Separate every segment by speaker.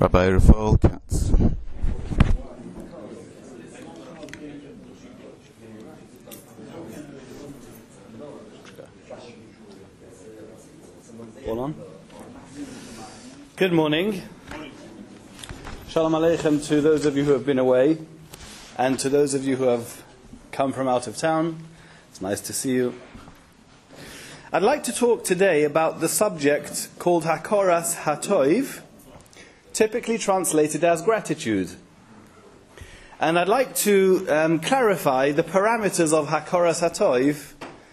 Speaker 1: Rabbi Rafael Katz.
Speaker 2: All on. Good morning. Shalom Aleichem to those of you who have been away and to those of you who have come from out of town. It's nice to see you. I'd like to talk today about the subject called Hakoras Hatoiv, typically translated as gratitude. And I'd like to clarify the parameters of Hakoras Hatoiv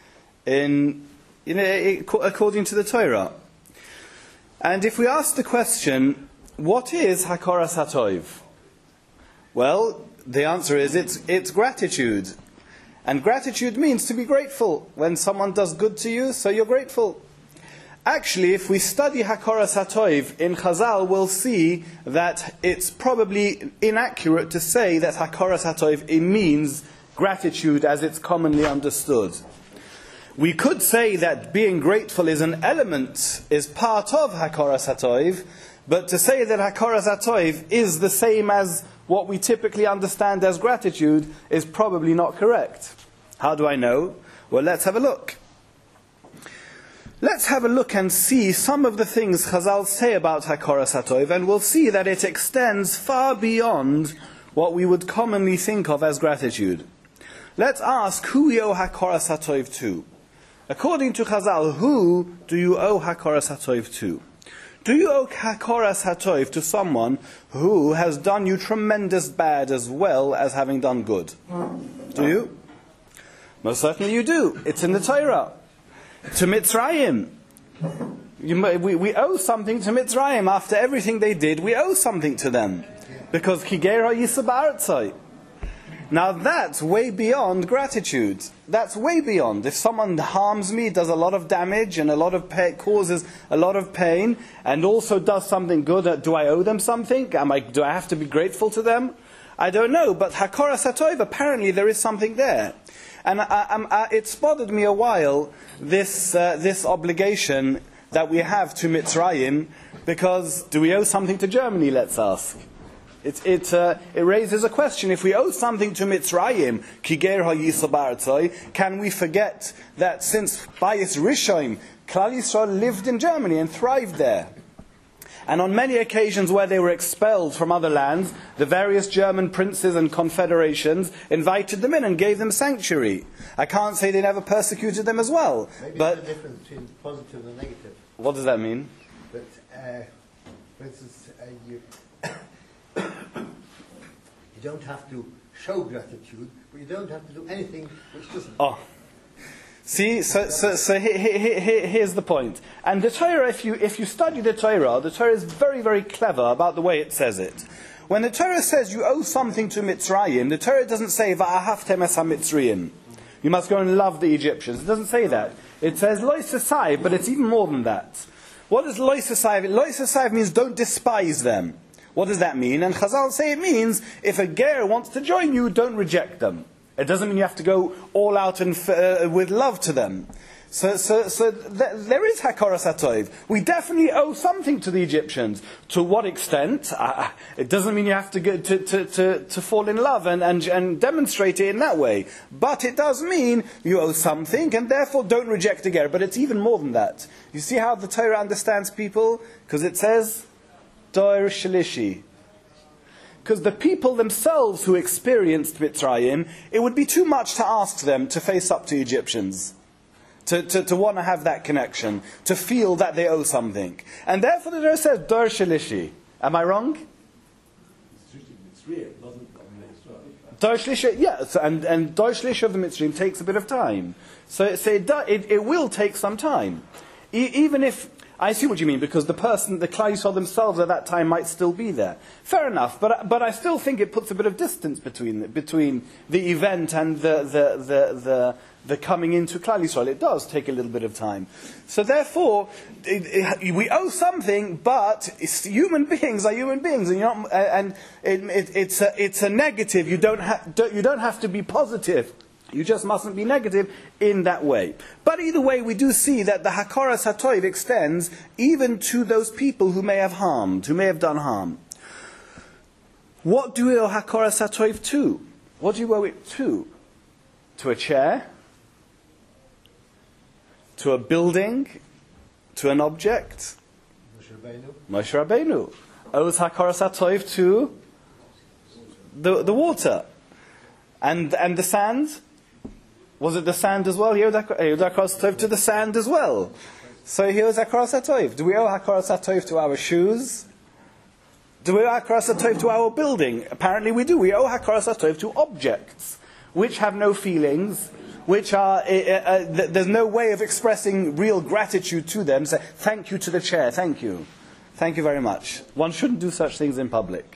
Speaker 2: according to the Torah. And if we ask the question, what is Hakoras Hatoiv? Well, the answer is it's gratitude. And gratitude means to be grateful. When someone does good to you, so you're grateful. Actually, if we study Hakoras Hatoiv in Chazal, we'll see that it's probably inaccurate to say that Hakoras Hatoiv means gratitude as it's commonly understood. We could say that being grateful is an element, is part of Hakoras Hatoiv, but to say that Hakoras Hatoiv is the same as what we typically understand as gratitude is probably not correct. How do I know? Well, let's have a look. Let's have a look and see some of the things Chazal say about Hakoras Hatoiv, and we'll see that it extends far beyond what we would commonly think of as gratitude. Let's ask who we owe Hakoras Hatoiv to. According to Chazal, who do you owe Hakoras Hatoiv to? Do you owe Hakoras Hatoiv to someone who has done you tremendous bad as well as having done good? Do you? Most certainly you do. It's in the Torah. To Mitzrayim. We owe something to Mitzrayim. After everything they did, we owe something to them. Because Kiger HaYisa Ba'artzai. Now that's way beyond gratitude. That's way beyond. If someone harms me, does a lot of damage and causes a lot of pain, and also does something good, do I owe them something? Do I have to be grateful to them? I don't know. But Hakoras Hatoiv, apparently there is something there. And it's bothered me a while, this obligation that we have to Mitzrayim, because do we owe something to Germany, let's ask? It raises a question. If we owe something to Mitzrayim, Kiger HaYisa Ba'artzai, can we forget that since Bayis Rishon, Klal Yisrael lived in Germany and thrived there? And on many occasions where they were expelled from other lands, the various German princes and confederations invited them in and gave them sanctuary. I can't say they never persecuted them as well.
Speaker 3: Maybe
Speaker 2: but
Speaker 3: there's a difference between positive and negative.
Speaker 2: What does that mean?
Speaker 3: But, for instance, you don't have to show gratitude, but you don't have to do anything which doesn't.
Speaker 2: Oh. See, so here's the point. And the Torah, if you study the Torah is very, very clever about the way it says it. When the Torah says you owe something to Mitzrayim, the Torah doesn't say Va'ahavtem es HaMitzrayim. You must go and love the Egyptians. It doesn't say that. It says Lo Sasai, but it's even more than that. What does Lo Sasai mean? Lo Sasai means don't despise them. What does that mean? And Chazal say it means if a ger wants to join you, don't reject them. It doesn't mean you have to go all out and with love to them. So there is Hakoras Hatoiv. We definitely owe something to the Egyptians. To what extent? It doesn't mean you have to go to fall in love and demonstrate it in that way. But it does mean you owe something, and therefore don't reject a ger. But it's even more than that. You see how the Torah understands people? Because it says Dor Shalishi. Because the people themselves who experienced Mitzrayim, it would be too much to ask them to face up to Egyptians. To want to have that connection. To feel that they owe something. And therefore the Torah says, Dor Shalishi. Am I wrong? Dor Shalishi, yes. And Dor Shalishi of the Mitzrayim takes a bit of time. So it will take some time. Even if... I see what you mean, because the Klal Yisrael themselves at that time might still be there. Fair enough, but I still think it puts a bit of distance between the event and the coming into Klal Yisrael. It does take a little bit of time. So therefore, we owe something, but human beings are human beings, and it's a negative. You don't have to be positive. You just mustn't be negative in that way. But either way, we do see that the Hakoras Hatoiv extends even to those people who may have harmed, who may have done harm. What do we owe Hakoras HaTov to? What do you owe it to? To a chair? To a building? To an object? Moshe Rabbeinu owes Hakoras HaTov to the water. And the sand? Was it the sand as well? He owed Hakoras HaTov to the sand as well. So he owes Hakoras HaTov. Do we owe Hakoras HaTov to our shoes? Do we owe Hakoras HaTov to our building? Apparently we do. We owe Hakoras HaTov to objects which have no feelings, which are, there's no way of expressing real gratitude to them. Say, thank you to the chair, thank you. Thank you very much. One shouldn't do such things in public.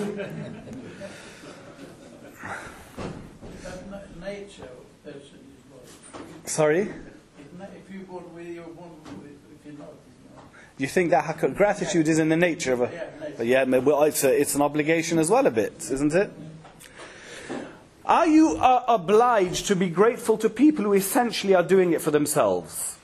Speaker 1: Nature of person is what?
Speaker 2: Sorry?
Speaker 1: If you born with, you're born with, if you're not, it's not.
Speaker 2: You think that gratitude is in the nature of a...
Speaker 1: Yeah, nature.
Speaker 2: Well, it's an obligation as well a bit, isn't it? Are you obliged to be grateful to people who essentially are doing it for themselves?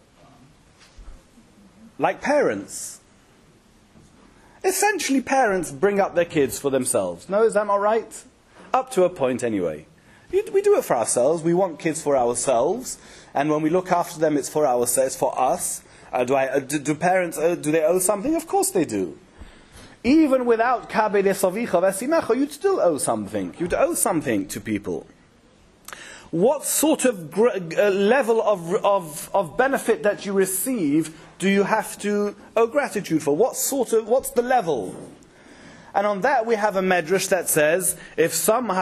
Speaker 2: Like parents. Essentially parents bring up their kids for themselves. No, is that not right? Up to a point anyway. We do it for ourselves. We want kids for ourselves. And when we look after them, it's for ourselves, it's for us. Do parents, do they owe something? Of course they do. Even without kabel esavicha v'esimecha, you'd still owe something. You'd owe something to people. What sort of level of benefit that you receive do you have to owe gratitude for? What's the level? And on that we have a medrash that says, if somebody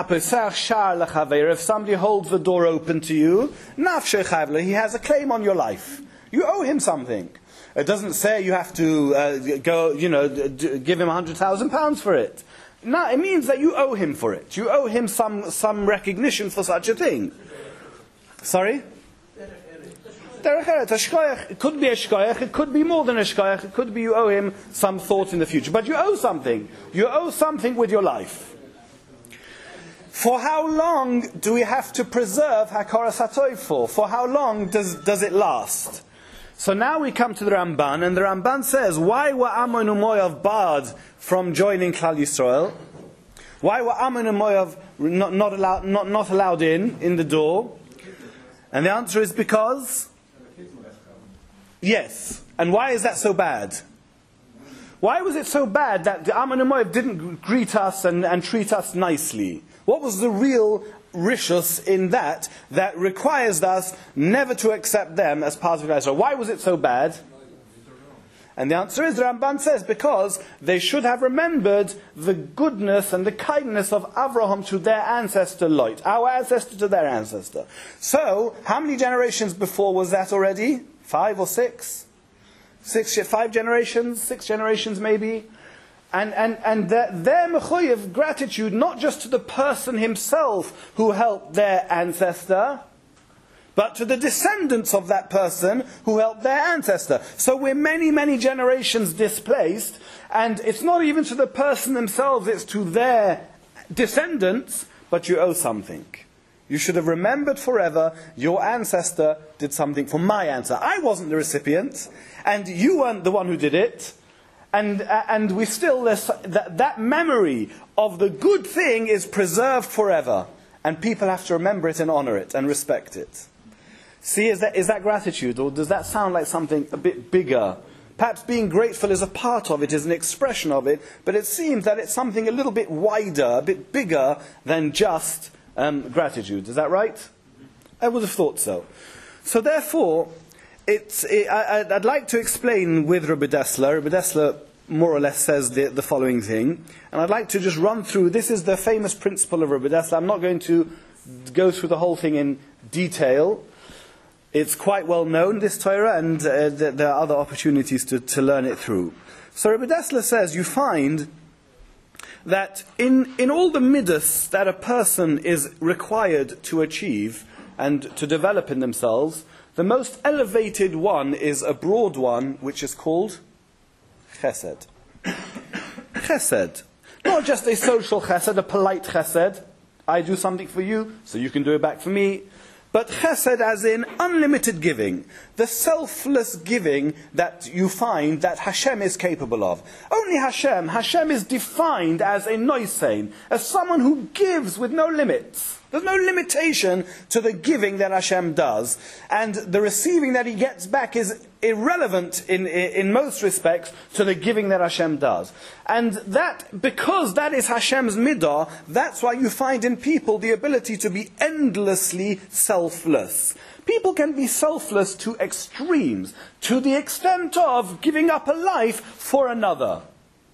Speaker 2: holds the door open to you, he has a claim on your life. You owe him something. It doesn't say you have to give him £100,000 for it. No, it means that you owe him for it. You owe him some recognition for such a thing. Sorry? It could be a shkoyach, it could be more than a shkoyach, it could be you owe him some thought in the future. But you owe something. You owe something with your life. For how long do we have to preserve Hakoras HaTov for? For how long does it last? So now we come to the Ramban, and the Ramban says, why were Ammon and Moav barred from joining Klal Yisrael? Why were Ammon and Moav not allowed in the door? And the answer is because... Yes. And why is that so bad? Why was it so bad that the Ammon and Moav didn't greet us and treat us nicely? What was the real rishus in that requires us never to accept them as part of Israel? Why was it so bad? And the answer is, the Ramban says, because they should have remembered the goodness and the kindness of Avraham to their ancestor Lot, our ancestor to their ancestor. So, how many generations before was that already? 5 or 6? 5 generations? 6 generations maybe? And their mechuyev gratitude, not just to the person himself who helped their ancestor, but to the descendants of that person who helped their ancestor. So we're many, many generations displaced, and it's not even to the person themselves, it's to their descendants, but you owe something. You should have remembered forever your ancestor did something for my ancestor. I wasn't the recipient, and you weren't the one who did it. And we still, that memory of the good thing is preserved forever. And people have to remember it and honor it and respect it. See, is that gratitude? Or does that sound like something a bit bigger? Perhaps being grateful is a part of it, is an expression of it. But it seems that it's something a little bit wider, a bit bigger than just gratitude. Is that right? I would have thought so. So therefore... I'd like to explain with Rabbi Dessler. Rabbi Dessler more or less says the following thing. And I'd like to just run through, this is the famous principle of Rabbi Dessler. I'm not going to go through the whole thing in detail. It's quite well known, this Torah, and there are other opportunities to learn it through. So Rabbi Dessler says, you find that in all the midas that a person is required to achieve and to develop in themselves, the most elevated one is a broad one, which is called chesed. Chesed. Not just a social chesed, a polite chesed. I do something for you, so you can do it back for me. but chesed as in unlimited giving, the selfless giving that you find that Hashem is capable of. Only Hashem is defined as a noisein, as someone who gives with no limits. There's no limitation to the giving that Hashem does, and the receiving that he gets back is irrelevant in most respects to the giving that Hashem does. And that, because that is Hashem's midah, that's why you find in people the ability to be endlessly selfless. People can be selfless to extremes, to the extent of giving up a life for another.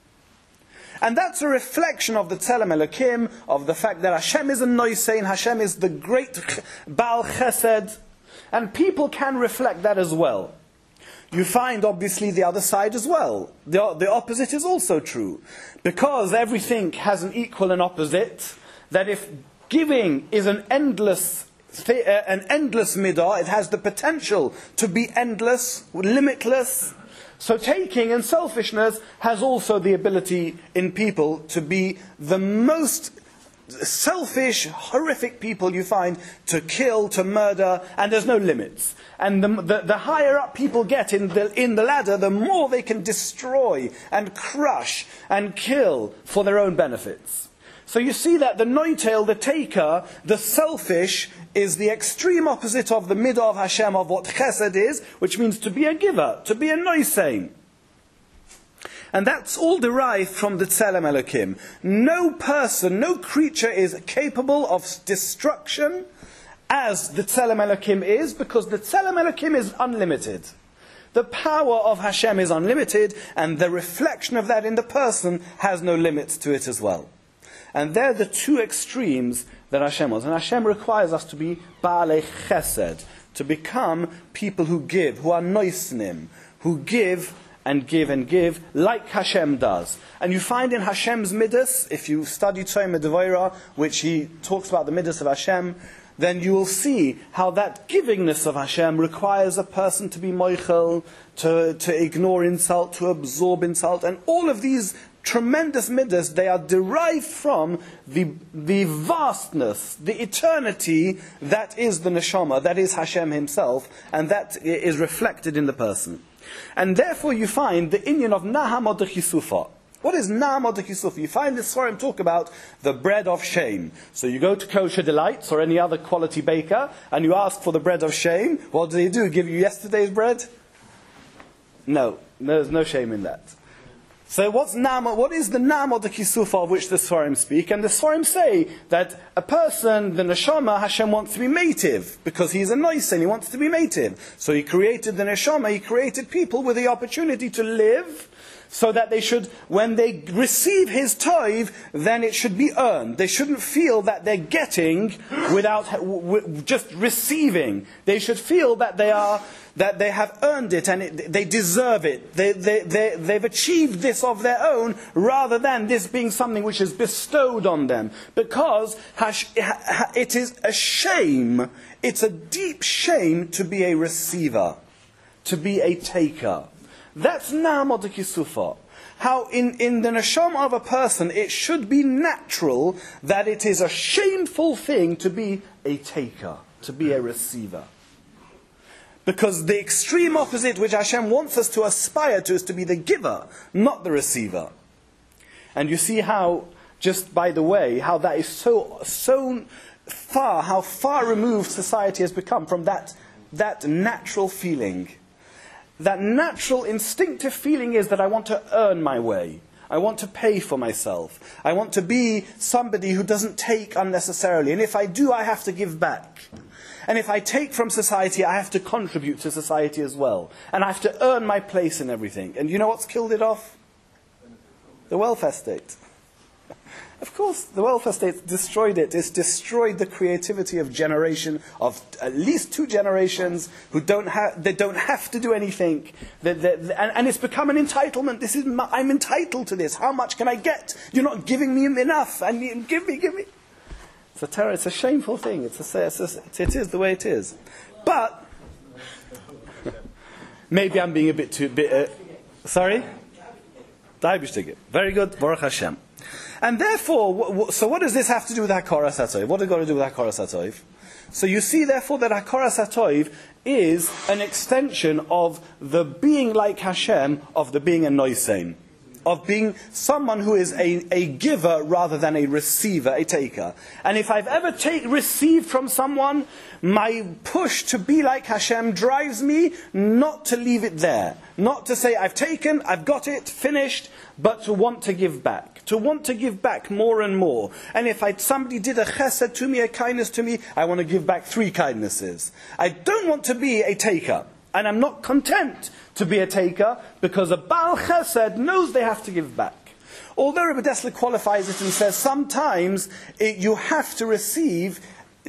Speaker 2: And that's a reflection of the Tzelem Elokim, of the fact that Hashem is a noisein, Hashem is the great Baal Chesed, and people can reflect that as well. You find obviously the other side as well. The opposite is also true. Because everything has an equal and opposite, that if giving is an endless midah, it has the potential to be endless, limitless. So taking and selfishness has also the ability in people to be the most selfish, horrific people you find, to kill, to murder, and there's no limits. And the higher up people get in the ladder, the more they can destroy and crush and kill for their own benefits. So you see that the noitel, the taker, the selfish, is the extreme opposite of the midah of Hashem, of what chesed is, which means to be a giver, to be a noisein. And that's all derived from the Tzelem Elokim. No person, no creature is capable of destruction as the Tzelem Elokim is, because the Tzelem Elokim is unlimited. The power of Hashem is unlimited, and the reflection of that in the person has no limits to it as well. And they're the two extremes that Hashem was. And Hashem requires us to be Baalei Chesed, to become people who give, who are noisnim, who give and give and give, like Hashem does. And you find in Hashem's midas, if you study Tzom Devorah, which he talks about the midas of Hashem, then you will see how that givingness of Hashem requires a person to be moichel, to ignore insult, to absorb insult, and all of these tremendous midas, they are derived from the vastness, the eternity that is the neshama, that is Hashem himself, and that is reflected in the person. And therefore you find the inyan of Naham od Chisufa. What is Naham od Chisufa? You find this Sforim talk about the bread of shame. So you go to Kosher Delights or any other quality baker, and you ask for the bread of shame. What do they do? Give you yesterday's bread? No, there's no shame in that. So what is the Naham od Chisufa of which the Sforim speak? And the Sforim say that a person, the neshama, Hashem wants to be mative, because he's a noise and he wants to be mative. So he created the neshama, he created people with the opportunity to live, so that they should, when they receive his toiv, then it should be earned. They shouldn't feel that they're getting without just receiving. They should feel that they have earned it and they deserve it. They've achieved this of their own, rather than this being something which is bestowed on them. Because it is a shame, it's a deep shame to be a receiver, to be a taker. That's Naham od Chisufa. How in the neshama of a person, it should be natural that it is a shameful thing to be a taker, to be a receiver. Because the extreme opposite which Hashem wants us to aspire to is to be the giver, not the receiver. And you see how, just by the way, how that is so far, how far removed society has become from that natural feeling. That natural, instinctive feeling is that I want to earn my way. I want to pay for myself. I want to be somebody who doesn't take unnecessarily. And if I do, I have to give back. And if I take from society, I have to contribute to society as well. And I have to earn my place in everything. And you know what's killed it off? The welfare state. Of course, the welfare state destroyed it. It's destroyed the creativity of generation, of at least 2 generations who don't have to do anything. And it's become an entitlement. I'm entitled to this. How much can I get? You're not giving me enough. And you, give me. It's a terror. It's a shameful thing. It is the way it is. But maybe I'm being a bit too. Sorry. Very good. Baruch Hashem. And therefore, so what does this have to do with Hakoras HaTov? What has it got to do with Hakoras HaTov? So you see, therefore, that Hakoras HaToiv is an extension of the being like Hashem, of the being a Noisein, of being someone who is a giver rather than a receiver, a taker. And if I've ever received from someone, my push to be like Hashem drives me not to leave it there. Not to say, I've taken, I've got it, finished, but to want to give back. To want to give back more and more. And if somebody did a chesed to me, a kindness to me, I want to give back 3 kindnesses. I don't want to be a taker. And I'm not content to be a taker, because a Baal Chesed knows they have to give back. Although Rebbe Dessler qualifies it and says sometimes you have to receive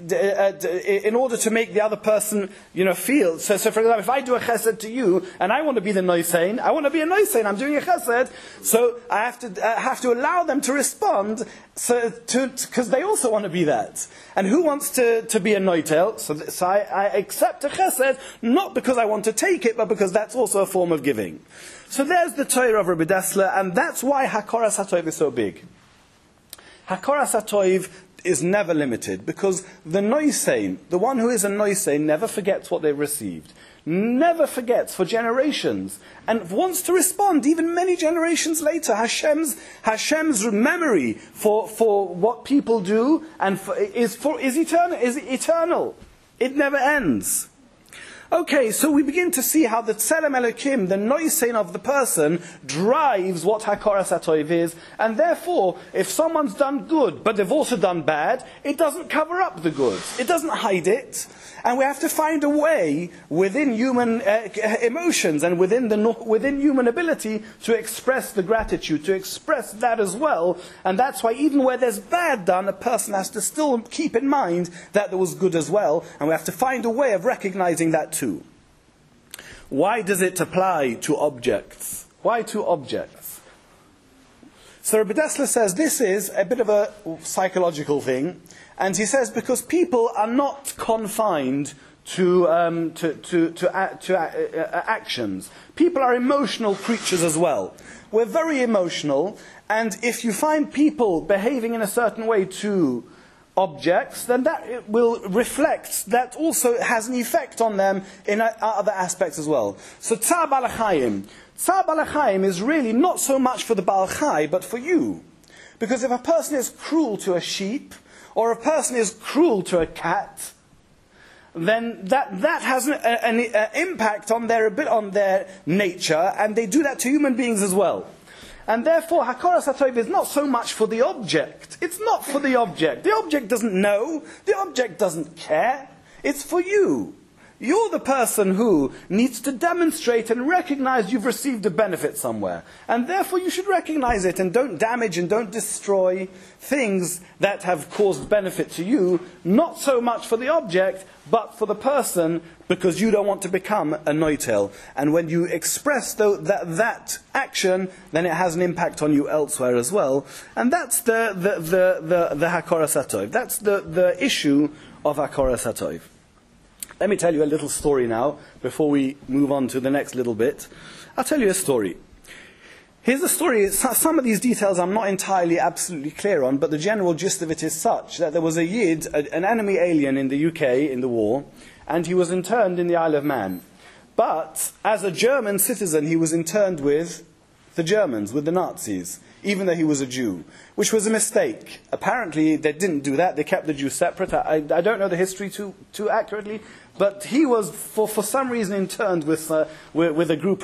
Speaker 2: in order to make the other person, feel. So for example, if I do a chesed to you, and I want to be the noisein, I want to be a noisein, I'm doing a chesed, so I have to allow them to respond, because they also want to be that. And who wants to be a noitel? So I accept a chesed, not because I want to take it, but because that's also a form of giving. So there's the Torah of Rebbe Dessler, and that's why Hakoras HaToiv is so big. Hakoras HaToiv is never limited, because the noisein, the one who is a noisein, never forgets what they've received, never forgets for generations, and wants to respond even many generations later. Hashem's memory for what people do and is eternal. It never ends. Okay, so we begin to see how the Tselem Elokim, the noisein of the person, drives what Hakoras HaToiv is, and therefore, if someone's done good, but they've also done bad, it doesn't cover up the good. It doesn't hide it. And we have to find a way within human emotions and within human ability to express the gratitude, to express that as well. And that's why even where there's bad done, a person has to still keep in mind that there was good as well. And we have to find a way of recognizing that too. Why does it apply to objects? Why to objects? So Rebbe Dessler says this is a bit of a psychological thing. And he says because people are not confined to actions. People are emotional creatures as well. We're very emotional, and if you find people behaving in a certain way to objects, then that will reflect, that also has an effect on them in other aspects as well. So Tzar Balachayim. Tzar Balachayim is really not so much for the Balachai, but for you. Because if a person is cruel to a sheep, or a person is cruel to a cat, then that has an impact on their nature, and they do that to human beings as well. And therefore, Hakoras HaToiv is not so much for the object. It's not for the object. The object doesn't know. The object doesn't care. It's for you. You're the person who needs to demonstrate and recognize you've received a benefit somewhere. And therefore you should recognize it and don't damage and don't destroy things that have caused benefit to you, not so much for the object, but for the person, because you don't want to become a noitel. And when you express that action, then it has an impact on you elsewhere as well. And that's the Hakoras HaToiv. That's the issue of Hakoras HaToiv. Let me tell you a little story now, before we move on to the next little bit. I'll tell you a story. Here's the story. Some of these details I'm not entirely absolutely clear on, but the general gist of it is such that there was a Yid, an enemy alien in the UK in the war, and he was interned in the Isle of Man. But as a German citizen, he was interned with the Germans, with the Nazis, even though he was a Jew, which was a mistake. Apparently, they didn't do that. They kept the Jews separate. I don't know the history too accurately, but he was, for some reason, interned with a group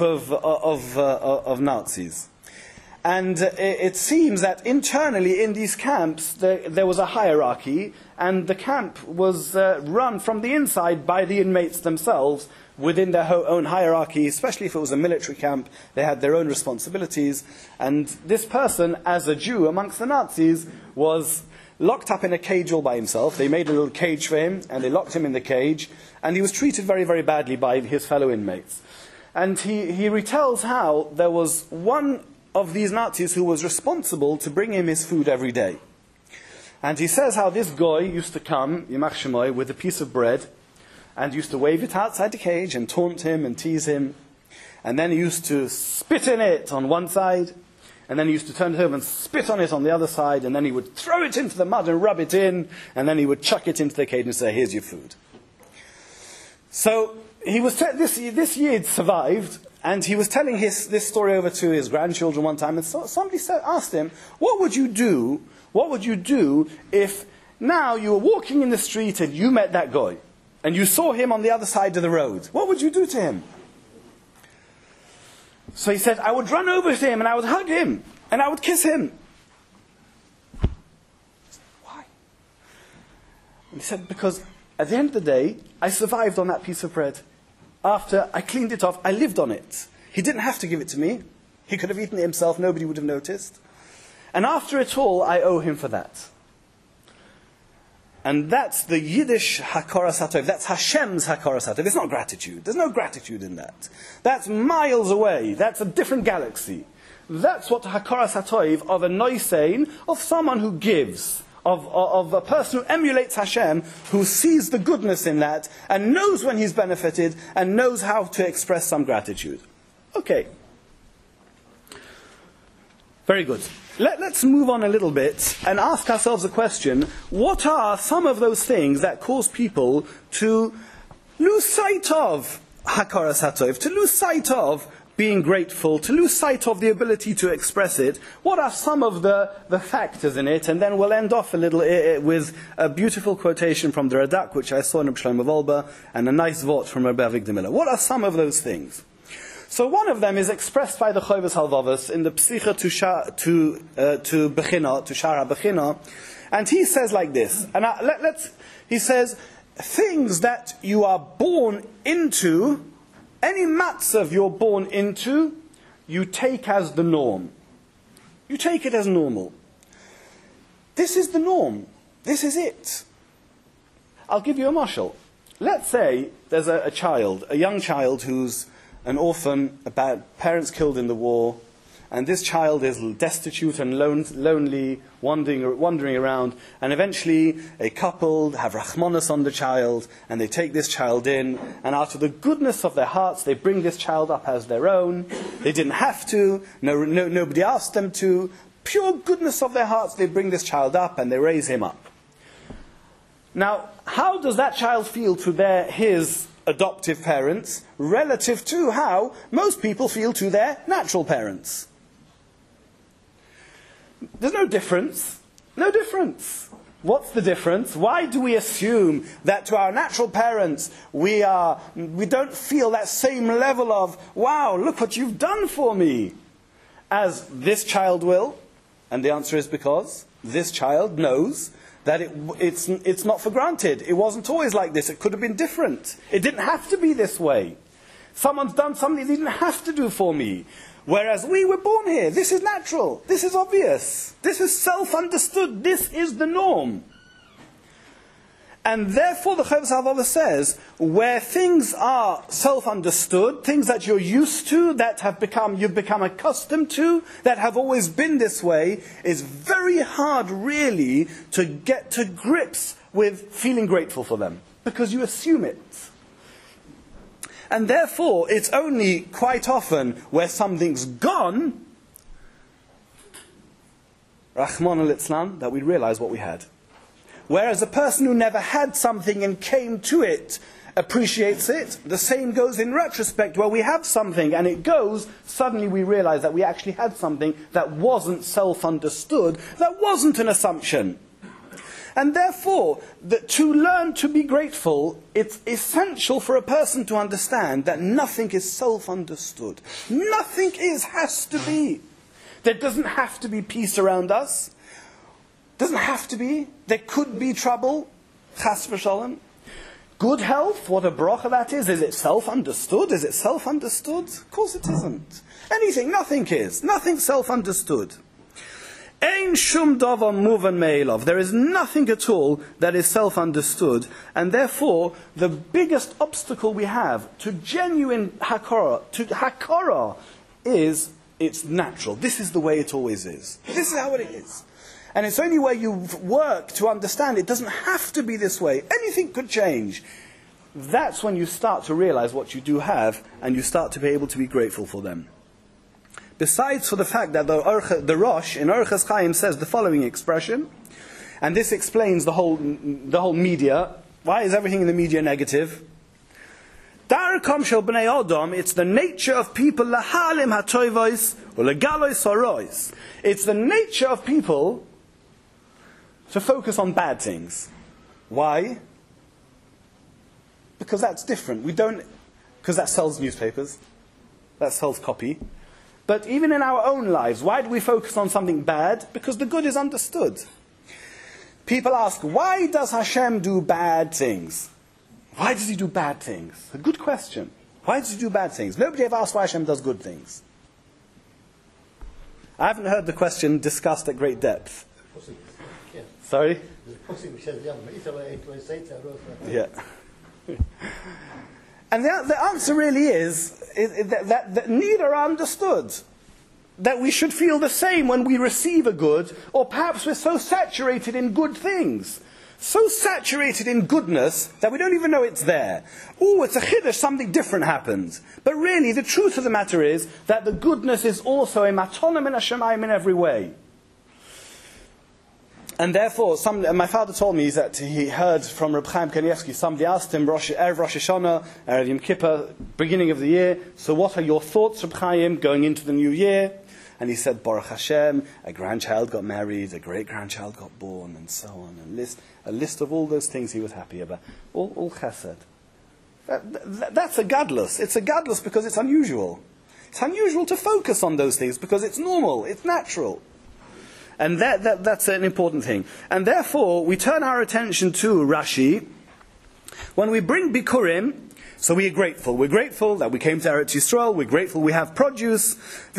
Speaker 2: of Nazis. And it seems that internally in these camps, there was a hierarchy, and the camp was run from the inside by the inmates themselves, within their own hierarchy, especially if it was a military camp. They had their own responsibilities. And this person, as a Jew amongst the Nazis, was locked up in a cage all by himself. They made a little cage for him, and they locked him in the cage, and he was treated very, very badly by his fellow inmates. And he retells how there was one of these Nazis who was responsible to bring him his food every day. And he says how this guy used to come, Yimach Shemoy, with a piece of bread, and used to wave it outside the cage and taunt him and tease him. And then he used to spit in it on one side, and then he used to turn it over and spit on it on the other side, and then he would throw it into the mud and rub it in, and then he would chuck it into the cage and say, here's your food. So he was this Yid survived, and he was telling this story over to his grandchildren one time, and somebody asked him, what would you do if now you were walking in the street and you met that guy, and you saw him on the other side of the road? What would you do to him? So he said, I would run over to him and I would hug him and I would kiss him. Why? And he said, because at the end of the day, I survived on that piece of bread. After I cleaned it off, I lived on it. He didn't have to give it to me. He could have eaten it himself, nobody would have noticed. And after it all, I owe him for that. And that's the Yiddish Hakoras HaTov. That's Hashem's Hakoras HaTov. It's not gratitude. There's no gratitude in that. That's miles away. That's a different galaxy. That's what Hakoras HaTov of a noisein, of someone who gives, of a person who emulates Hashem, who sees the goodness in that, and knows when he's benefited, and knows how to express some gratitude. Okay. Very good. Let's move on a little bit and ask ourselves a question. What are some of those things that cause people to lose sight of Hakoras HaTov, to lose sight of being grateful, to lose sight of the ability to express it? What are some of the factors in it? And then we'll end off a little with a beautiful quotation from the Radak, which I saw in Reb Shlomo Wolbe, and a nice vort from Rabbi Avigdor Miller. What are some of those things? So one of them is expressed by the Chovos Halvavos in the Psicha to Bechina, to Shara Bechina, and he says like this. And he says, things that you are born into, any matzav you're born into, you take as the norm. You take it as normal. This is the norm. This is it. I'll give you a mashal. Let's say there's a young child who's an orphan, parents killed in the war, and this child is destitute and lonely, wandering around, and eventually a couple have rachmanos on the child, and they take this child in, and out of the goodness of their hearts, they bring this child up as their own. They didn't have to, nobody asked them to. Pure goodness of their hearts, they bring this child up, and they raise him up. Now, how does that child feel to his adoptive parents relative to how most people feel to their natural parents? There's no difference. No difference. What's the difference? Why do we assume that to our natural parents we don't feel that same level of, wow, look what you've done for me, as this child will? And the answer is because this child knows that it's not for granted. It wasn't always like this. It could have been different. It didn't have to be this way. Someone's done something they didn't have to do for me. Whereas we were born here. This is natural. This is obvious. This is self-understood. This is the norm. And therefore the Chovos Halvavos says, where things are self-understood, things that you're used to, that you've become accustomed to, that have always been this way, is very hard really to get to grips with feeling grateful for them. Because you assume it. And therefore, it's only quite often where something's gone, Rahman al-Islam, that we realize what we had. Whereas a person who never had something and came to it appreciates it. The same goes in retrospect, where we have something and it goes, suddenly we realize that we actually had something that wasn't self-understood, that wasn't an assumption. And therefore, to learn to be grateful, it's essential for a person to understand that nothing is self-understood. Nothing has to be. There doesn't have to be peace around us. Doesn't have to be. There could be trouble. Chas v'shalom. Good health, what a bracha that is. Is it self-understood? Is it self-understood? Of course it isn't. Anything, nothing is. Nothing self-understood. Ein shum davar muvan me'elav. There is nothing at all that is self-understood. And therefore, the biggest obstacle we have to genuine hakara, is it's natural. This is the way it always is. This is how it is. And it's only where you work to understand it doesn't have to be this way. Anything could change. That's when you start to realize what you do have, and you start to be able to be grateful for them. besides for the fact that the Rosh in Orchos Chaim says the following expression, and this explains the whole media. Why is everything in the media negative? Darakom shel bnei Adam, it's the nature of people lahalim hatoivos or legalois horois. It's the nature of people to focus on bad things. Why? Because that's different. Because that sells newspapers. That sells copy. But even in our own lives, why do we focus on something bad? Because the good is understood. People ask, why does Hashem do bad things? Why does he do bad things? A good question. Why does he do bad things? Nobody ever asked why Hashem does good things. I haven't heard the question discussed at great depth. Sorry? Yeah. And the answer really is that neither are understood. That we should feel the same when we receive a good, or perhaps we're so saturated in good things, so saturated in goodness that we don't even know it's there. Oh, it's a chiddush, something different happens. But really, the truth of the matter is that the goodness is also a matona min hashamayim in every way. And therefore, my father told me that he heard from Reb Chaim Kanievsky, somebody asked him, Erev Rosh Hashanah, Erev Yom Kippur, beginning of the year, so what are your thoughts, Reb Chaim, going into the new year? And he said, Baruch Hashem, a grandchild got married, a great-grandchild got born, and so on. A list of all those things he was happy about. All chesed. That's a gadlus. It's a gadlus because it's unusual. It's unusual to focus on those things because it's normal, it's natural. And that's an important thing. And therefore, we turn our attention to Rashi. When we bring Bikurim, so we are grateful. We're grateful that we came to Eretz Yisrael. We're grateful we have produce.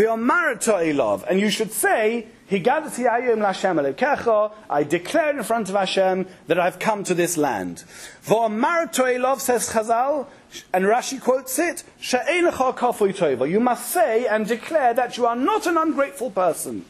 Speaker 2: And you should say, Higadati ayom l'Hashem Elokecha, I declare in front of Hashem that I've come to this land. V'omarto elov, says Chazal, and Rashi quotes it, She'ein lecha kafui tova. You must say and declare that you are not an ungrateful person.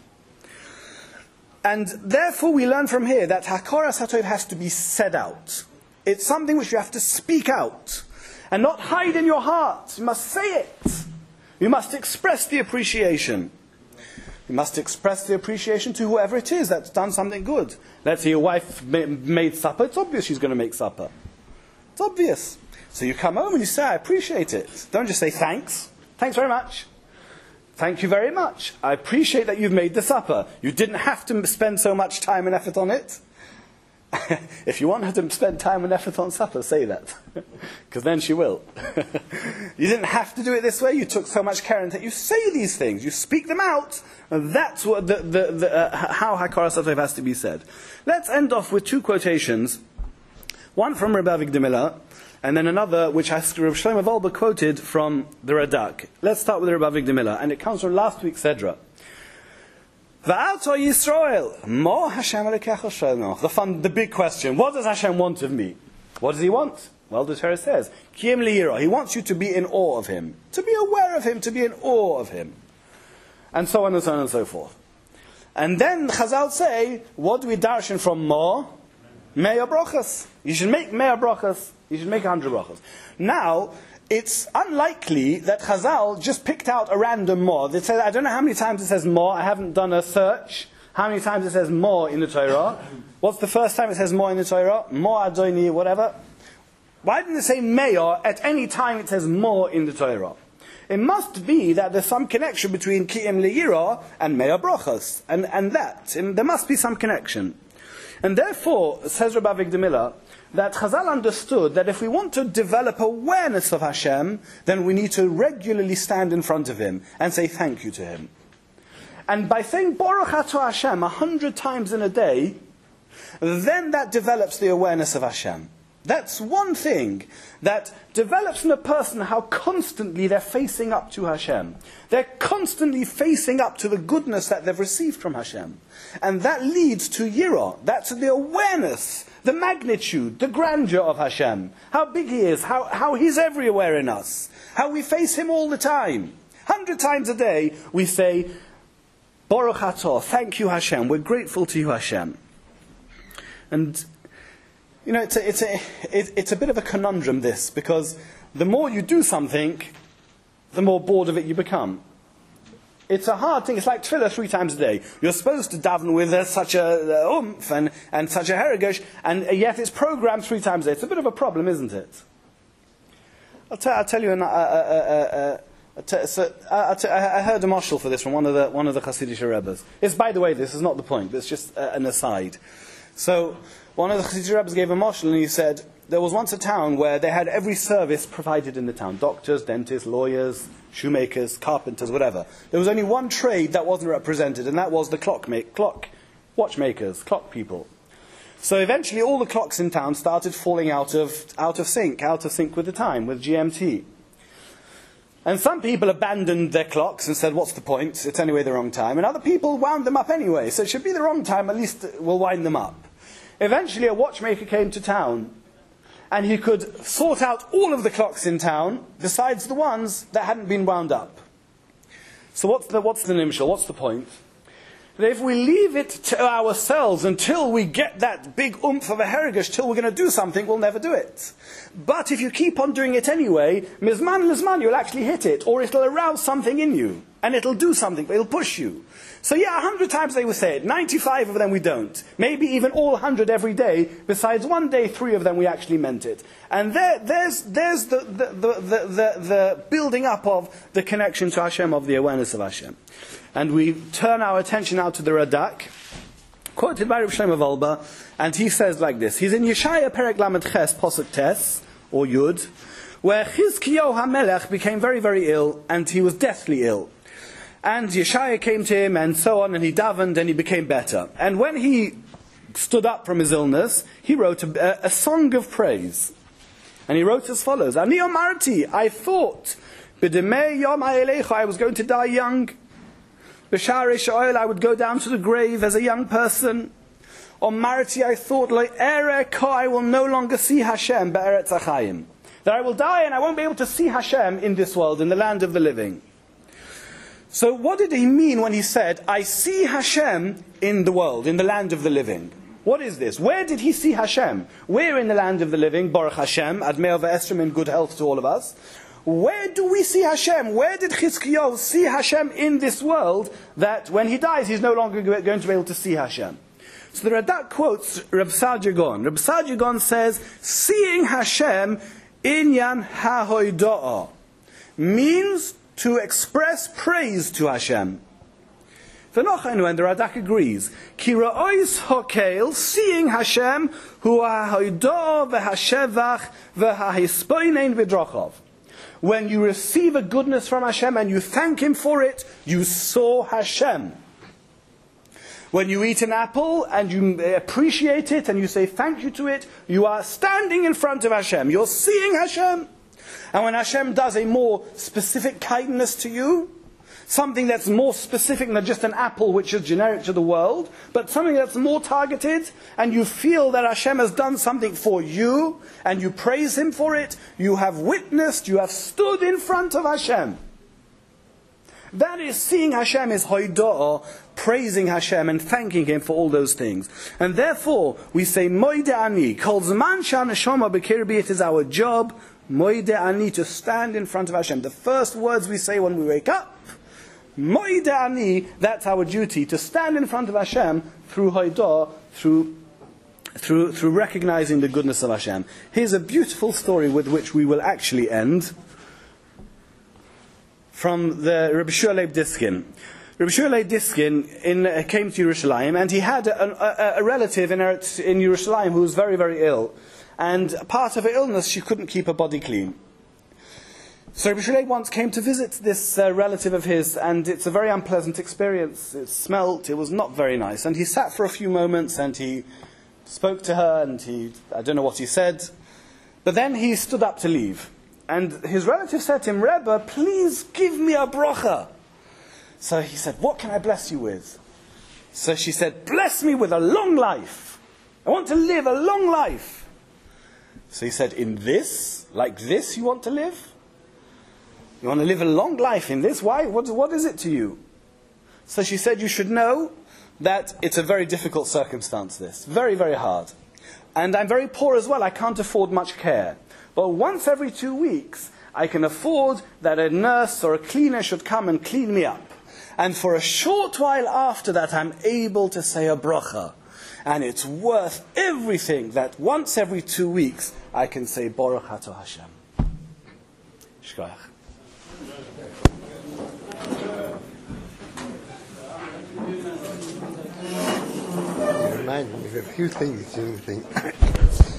Speaker 2: And therefore we learn from here that Hakoras HaTov has to be said out. It's something which you have to speak out. And not hide in your heart. You must say it. You must express the appreciation. You must express the appreciation to whoever it is that's done something good. Let's say your wife made supper. It's obvious she's going to make supper. It's obvious. So you come home and you say, I appreciate it. Don't just say thanks. Thanks very much. Thank you very much. I appreciate that you've made the supper. You didn't have to spend so much time and effort on it. If you want her to spend time and effort on supper, say that. Because then she will. You didn't have to do it this way. You took so much care into it. You say these things. You speak them out. And that's what how Hakoras HaTov has to be said. Let's end off with two quotations. One from Rabbi Avigdor, and then another which Rabbi Shlomo Wolbe quoted from the Radak. Let's start with Rabbi Avigdor, and it comes from last week's Sedra. V'alto Yisrael, mo Hashem Elokecha shelno. The big question: what does Hashem want of me? What does He want? Well, the Torah says, Kiyem liyira. He wants you to be in awe of Him, to be aware of Him, to be in awe of Him, and so on and so on and so forth. And then Chazal say, what do we darshan from mo? Me'ah brachas. You should make me'ah brachas. You should make 100 brachas. Now, it's unlikely that Chazal just picked out a random more. They say, I don't know how many times it says more. I haven't done a search. How many times it says more in the Torah? What's the first time it says more in the Torah? More Adoni, whatever. Why didn't it say Me'ah at any time it says more in the Torah? It must be that there's some connection between Kiyem Le'ira and Me'ah Brachas. And that. And there must be some connection. And therefore, says Rabbi Avigdor, that Chazal understood that if we want to develop awareness of Hashem, then we need to regularly stand in front of Him and say thank you to Him. And by saying Baruch Ato Hashem 100 times in a day, then that develops the awareness of Hashem. That's one thing that develops in a person how constantly they're facing up to Hashem. They're constantly facing up to the goodness that they've received from Hashem. And that leads to Yirah. That's the awareness, the magnitude, the grandeur of Hashem. How big He is, how He's everywhere in us. How we face Him all the time. 100 times a day we say, Baruch Atah, thank you Hashem, we're grateful to you Hashem. And you know, it's a bit of a conundrum, this, because the more you do something, the more bored of it you become. It's a hard thing. It's like tefillah 3 times a day. You're supposed to daven with such a oomph and such a herigesh, and yet it's programmed 3 times a day. It's a bit of a problem, isn't it? I'll tell you. I heard a mashal for this from one of the Hasidic Rebbes. It's, by the way, this is not the point. But it's just an aside. So one of the Hasidic Rebbes gave a mashal, and he said there was once a town where they had every service provided in the town: doctors, dentists, lawyers, shoemakers, carpenters, whatever. There was only one trade that wasn't represented, and that was the watchmakers, clock people. So eventually all the clocks in town started falling out of sync with the time, with GMT. And some people abandoned their clocks and said, what's the point? It's anyway the wrong time. And other people wound them up anyway. So it should be the wrong time, at least we'll wind them up. Eventually a watchmaker came to town, and he could sort out all of the clocks in town, besides the ones that hadn't been wound up. So what's the nimshal? What's the point? That if we leave it to ourselves until we get that big oomph of a herigesh, till we're going to do something, we'll never do it. But if you keep on doing it anyway, mizman lizman, you'll actually hit it, or it'll arouse something in you, and it'll do something, it'll push you. So yeah, 100 times they will say it, 95 of them we don't. Maybe even all 100 every day, besides one day 3 of them we actually meant it. And there's the building up of the connection to Hashem, of the awareness of Hashem. And we turn our attention now to the Radak, quoted by Reb Shlomo Wolbe, and he says like this. He's in Yeshaya Perek Lamed Ches, Posuk Tes, or Yud, where Chizkiyahu HaMelech became very, very ill, and he was deathly ill. And Yeshaya came to him, and so on, and he davened, and he became better. And when he stood up from his illness, he wrote a song of praise. And he wrote as follows: Ani Omarti, I thought, B'demei Yom Ha'elecha, I was going to die young. B'sharei Sha'ol, I would go down to the grave as a young person. Omarti, I thought, Lo ere ko, I will no longer see Hashem be'eretz achayim. That I will die and I won't be able to see Hashem in this world, in the land of the living. So what did he mean when he said, I see Hashem in the world, in the land of the living? What is this? Where did he see Hashem? Where in the land of the living? Baruch Hashem, Admei V'Estrim, in good health to all of us. Where do we see Hashem? Where did Chizkiyahu see Hashem in this world, that when he dies he's no longer going to be able to see Hashem? So the Radak quotes Reb Saadia Gaon. Reb Saadia Gaon says, seeing Hashem inyan ha'hoido'ah means to express praise to Hashem. V'nochenu, and the Radak agrees, ki ra'ois hokel, seeing Hashem, hu ha'hoido'ah v'hashevach v'hahispoinein v'drochov. When you receive a goodness from Hashem and you thank Him for it, you saw Hashem. When you eat an apple and you appreciate it and you say thank you to it, you are standing in front of Hashem. You're seeing Hashem. And when Hashem does a more specific kindness to you, something that's more specific than just an apple which is generic to the world, but something that's more targeted, and you feel that Hashem has done something for you, and you praise Him for it, you have witnessed, you have stood in front of Hashem. That is, seeing Hashem is hoido'ah, praising Hashem and thanking Him for all those things. And therefore, we say, Moide ani, kol zman she'haneshama b'kirbi, it is our job, Moide ani, to stand in front of Hashem. The first words we say when we wake up, Moide ani, that's our duty, to stand in front of Hashem through hoidah, through recognizing the goodness of Hashem. Here's a beautiful story with which we will actually end, from the Rabbi Shua Leib Diskin. Rabbi Shua Leib Diskin came to Yerushalayim, and he had a relative in Yerushalayim who was very, very ill. And part of her illness, she couldn't keep her body clean. So Rabbi Shua Leib once came to visit this relative of his, and it's a very unpleasant experience. It smelt, it was not very nice. And he sat for a few moments, and he spoke to her, and I don't know what he said. But then he stood up to leave. And his relative said to him, Rebbe, please give me a bracha. So he said, what can I bless you with? So she said, bless me with a long life. I want to live a long life. So he said, in this? Like this you want to live? You want to live a long life in this? Why? What is it to you? So she said, you should know that it's a very difficult circumstance, this. Very, very hard. And I'm very poor as well. I can't afford much care. But once every 2 weeks, I can afford that a nurse or a cleaner should come and clean me up. And for a short while after that, I'm able to say a bracha. And it's worth everything that once every 2 weeks, I can say Baruch Atah Hashem. Shkoyach.
Speaker 3: You remind me of a few things, you think.